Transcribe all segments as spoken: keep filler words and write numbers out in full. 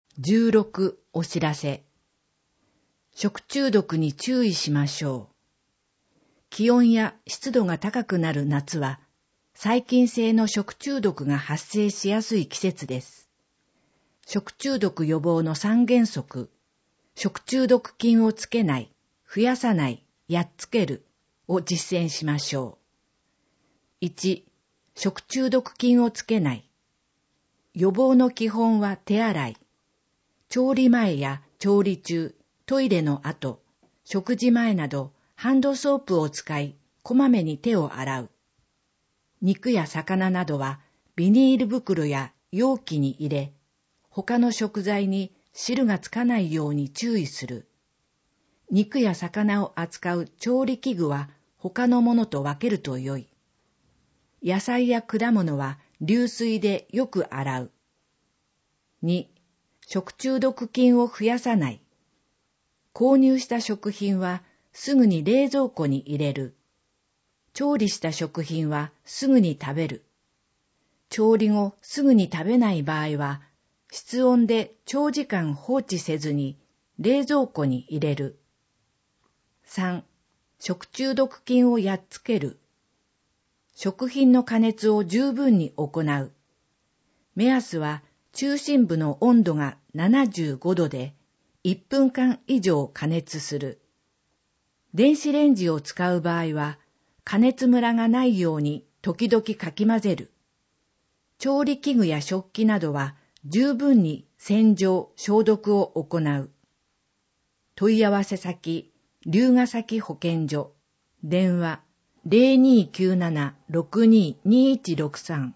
じゅうろくお知らせ。食中毒に注意しましょう。気温や湿度が高くなる夏は、細菌性の食中毒が発生しやすい季節です。食中毒予防のさん原則、食中毒菌をつけない、増やさない、やっつけるを実践しましょう。いち、食中毒菌をつけない。予防の基本は手洗い。調理前や調理中、トイレの後、食事前などハンドソープを使い、こまめに手を洗う。肉や魚などはビニール袋や容器に入れ、他の食材に汁がつかないように注意する。肉や魚を扱う調理器具は他のものと分けるとよい。野菜や果物は流水でよく洗う。に、食中毒菌を増やさない。購入した食品はすぐに冷蔵庫に入れる。調理した食品はすぐに食べる。調理後すぐに食べない場合は、室温で長時間放置せずに冷蔵庫に入れる。さん、食中毒菌をやっつける。食品の加熱を十分に行う。目安は中心部の温度がななじゅうごどでいっぷんかん以上加熱する。電子レンジを使う場合は加熱ムラがないように時々かき混ぜる。調理器具や食器などは十分に洗浄、消毒を行う。問い合わせ先、龍ヶ崎保健所、電話 ゼロにーきゅうなな ろくにーにーいちろくさん。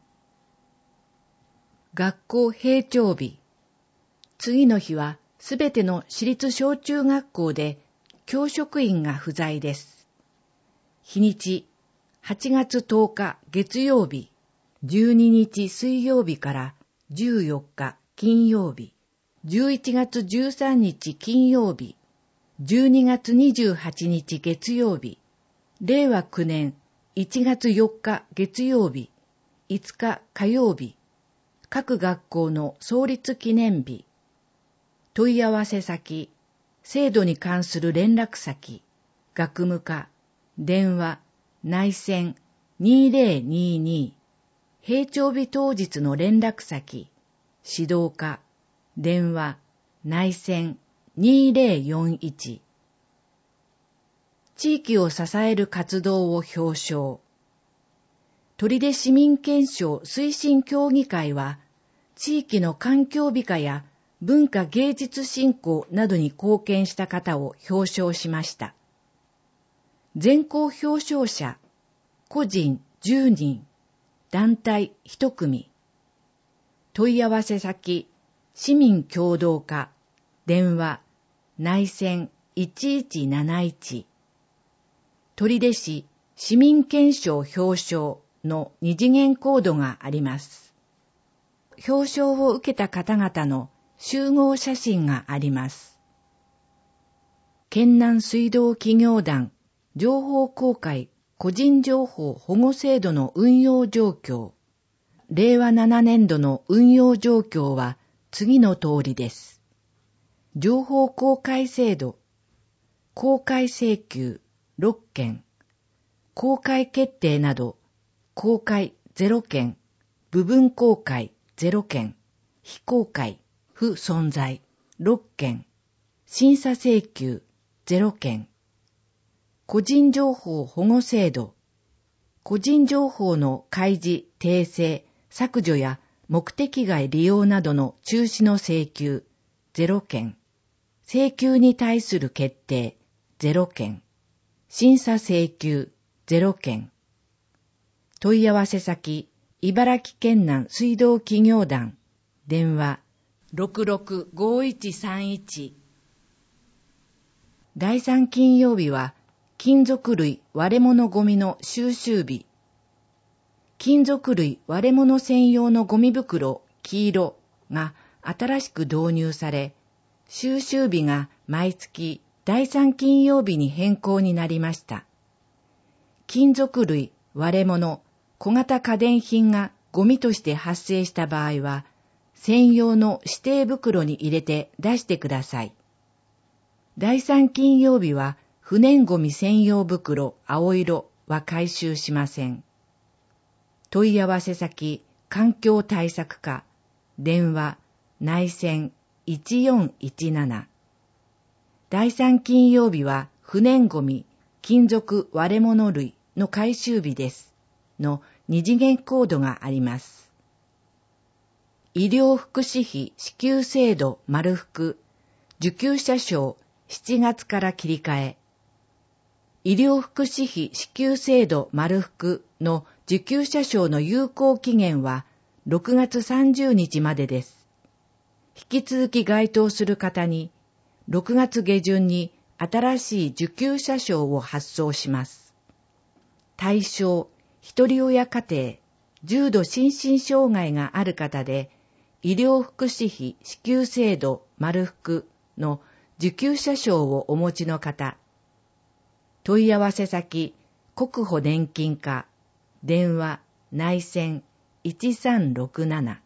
学校閉庁日。次の日はすべての私立小中学校で教職員が不在です。日にち、はちがつとおか月曜日、じゅうににち水曜日からじゅうよっか金曜日、じゅういちがつじゅうさんにち金曜日、じゅうにがつにじゅうはちにち月曜日、れいわきゅうねんいちがつよっか月曜日、いつか火曜日、各学校の創立記念日、問い合わせ先、制度に関する連絡先、学務課、電話、内線にーぜろにーにー、閉庁日当日の連絡先、指導課、電話、内線にーぜろよんいち。地域を支える活動を表彰。取手市民憲章推進協議会は、地域の環境美化や文化芸術振興などに貢献した方を表彰しました。全校表彰者、個人じゅうにん、団体いち組。問い合わせ先、市民協同課、電話、内線いちいちなないち。取手市市民憲章表彰の二次元コードがあります。表彰を受けた方々の集合写真があります。県南水道企業団情報公開個人情報保護制度の運用状況。れいわななねんどの運用状況は次の通りです。情報公開制度、公開請求ろっけん、公開決定など、公開ゼロけん、部分公開ゼロけん、非公開、不存在ろっけん、審査請求ゼロけん、個人情報保護制度、個人情報の開示、訂正、削除や目的外利用などの中止の請求ゼロけん、請求に対する決定ゼロけん、審査請求ゼロけん。問い合わせ先、茨城県南水道企業団、電話ろくろくごいちさんいち。だいさん金曜日は、金属類割れ物ゴミの収集日。金属類割れ物専用のゴミ袋黄色が新しく導入され、収集日が毎月だいさん金曜日に変更になりました。金属類割れ物小型家電品がゴミとして発生した場合は、 専用の指定袋に入れて出してください。第三金曜日は不燃ごみ専用袋青色は回収しません。問い合わせ先環境対策課電話内線いちよんいちなな。第三金曜日は不燃ごみ金属割れ物類の回収日ですの二次元コードがあります。医療福祉費支給制度丸福受給者証しちがつから切り替え。医療福祉費支給制度丸福の受給者証の有効期限はろくがつさんじゅうにちまでです。引き続き該当する方にろくがつ下旬に新しい受給者証を発送します。対象、一人親家庭、重度心身障害がある方で、医療福祉費支給制度丸福の受給者証をお持ちの方。問い合わせ先、国保年金課、電話、内線いちさんろくなな。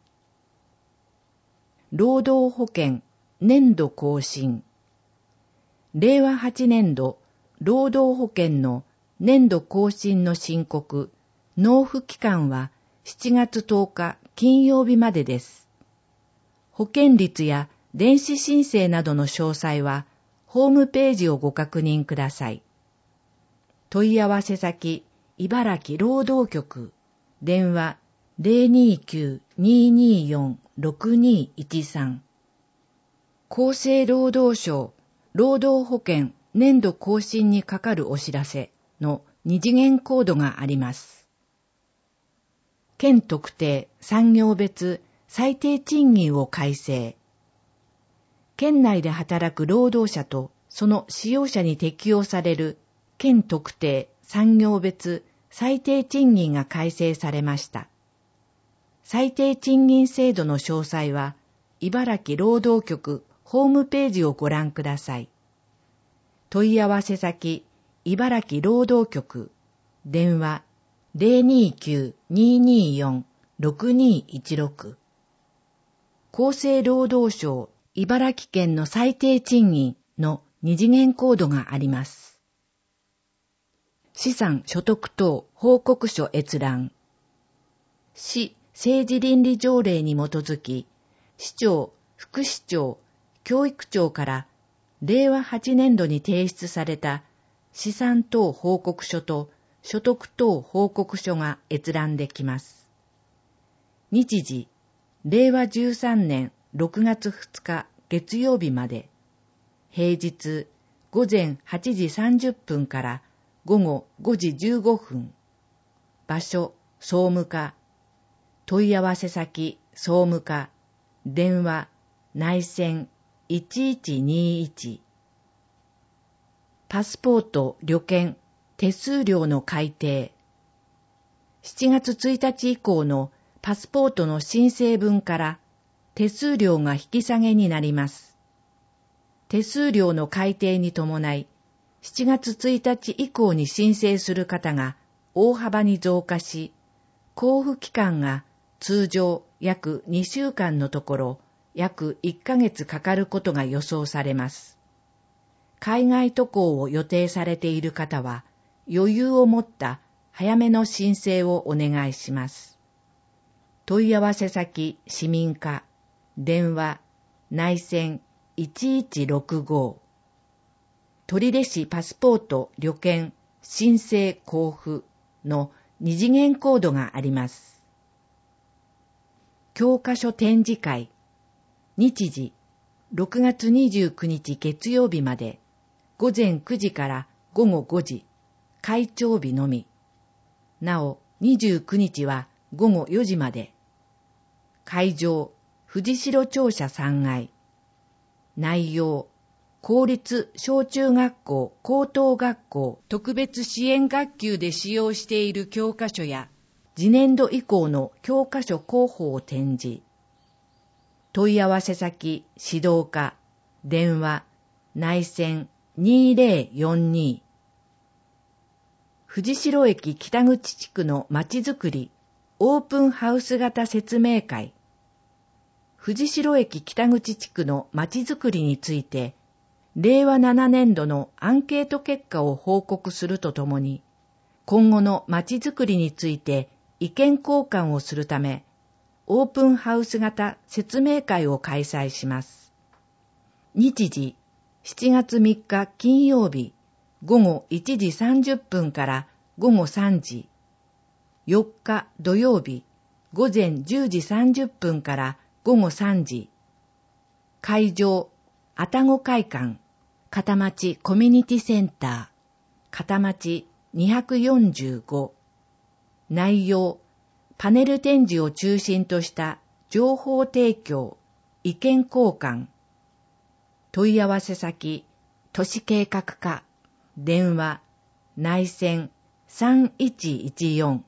労働保険、年度更新。れいわはちねんど、労働保険の年度更新の申告、納付期間はしちがつとおか金曜日までです。保険率や電子申請などの詳細は、ホームページをご確認ください。問い合わせ先、茨城労働局、電話 ゼロにきゅう にーにーよん ろくにーいちさん。厚生労働省、労働保険年度更新にかかるお知らせの二次元コードがあります。県特定産業別最低賃金を改正。県内で働く労働者とその使用者に適用される県特定産業別最低賃金が改正されました。最低賃金制度の詳細は、茨城労働局ホームページをご覧ください。問い合わせ先、茨城労働局、電話 ゼロにきゅう にーにーよん ろくにーいちろく。厚生労働省茨城県の最低賃金の二次元コードがあります。資産所得等報告書閲覧。市政治倫理条例に基づき、市長、副市長、教育長かられいわはちねんどに提出された資産等報告書と所得等報告書が閲覧できます。日時、れいわじゅうさんねんろくがつふつか月曜日まで、平日ごぜんはちじさんじゅっぷんからごごごじじゅうごふん、場所、総務課、問い合わせ先、総務課、電話、内線いちいちにいち。パスポート、旅券、手数料の改定。しちがつついたち以降のパスポートの申請分から手数料が引き下げになります。手数料の改定に伴い、しちがつついたち以降に申請する方が大幅に増加し、交付期間が通常約にしゅうかんのところ、約いっかげつかかることが予想されます。海外渡航を予定されている方は、余裕を持った早めの申請をお願いします。問い合わせ先、市民課、電話、内線いちいちろくご。取手市パスポート、旅券、申請交付の二次元コードがあります。教科書展示会。日時、ろくがつにじゅうくにち月曜日まで、ごぜんくじからごごごじ、会長日のみ。なお、にじゅうくにちはごごよじまで。会場、藤代庁舎さんがい。内容、公立小中学校高等学校特別支援学級で使用している教科書や、次年度以降の教科書広報を展示。問い合わせ先、指導課、電話、内線にぜろよんに。藤代駅北口地区のまちづくりオープンハウス型説明会。 藤代駅北口地区のまちづくりについて、れいわななねんどのアンケート結果を報告するとともに、今後のまちづくりについて意見交換をするため、オープンハウス型説明会を開催します。日時、しちがつみっか金曜日、ごごいちじさんじゅっぷんからごごさんじ。よっか土曜日、ごぜんじゅうじさんじゅっぷんからごごさんじ。会場、愛宕会館、片町コミュニティセンター、片町にひゃくよんじゅうご。内容、パネル展示を中心とした情報提供、意見交換。問い合わせ先、都市計画課、電話、内線さんいちいちよん